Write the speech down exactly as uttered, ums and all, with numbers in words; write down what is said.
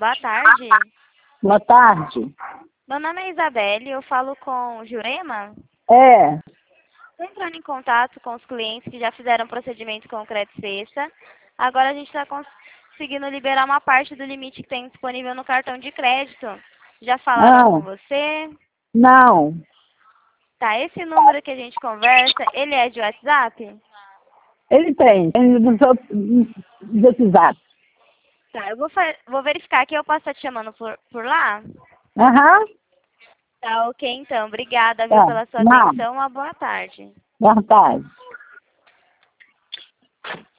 Boa tarde. Boa tarde. Meu nome é Isabelle, eu falo com Jurema. É. Estou entrando em contato com os clientes que já fizeram procedimento com o Crédito Sexta. Agora a gente está conseguindo liberar uma parte do limite que tem disponível no cartão de crédito. Já falaram com Ah, você? não. Tá, esse número que a gente conversa, ele é de WhatsApp? Ele tem, tem dos outros dos WhatsApp. Tá, eu vou, fa- vou verificar que eu posso estar te chamando por, por lá? Aham. Tá, ok então. Obrigada, viu, Tá. pela sua Não. atenção. Uma boa tarde. Boa tarde.